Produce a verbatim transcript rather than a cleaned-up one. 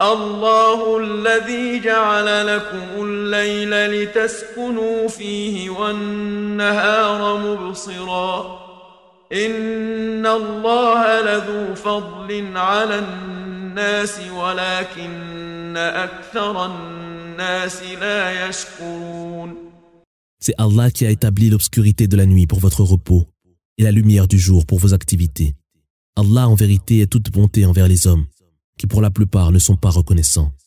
الله الذي جعل لكم الليل لتسكنوا فيه والنهار مبصرا إن الله لذو فضل على الناس ولكن أكثر الناس لا يشكرون. C'est Allah qui a établi l'obscurité de la nuit pour votre repos et la lumière du jour pour vos activités. Allah en vérité est toute bonté envers les hommes, qui pour la plupart ne sont pas reconnaissants.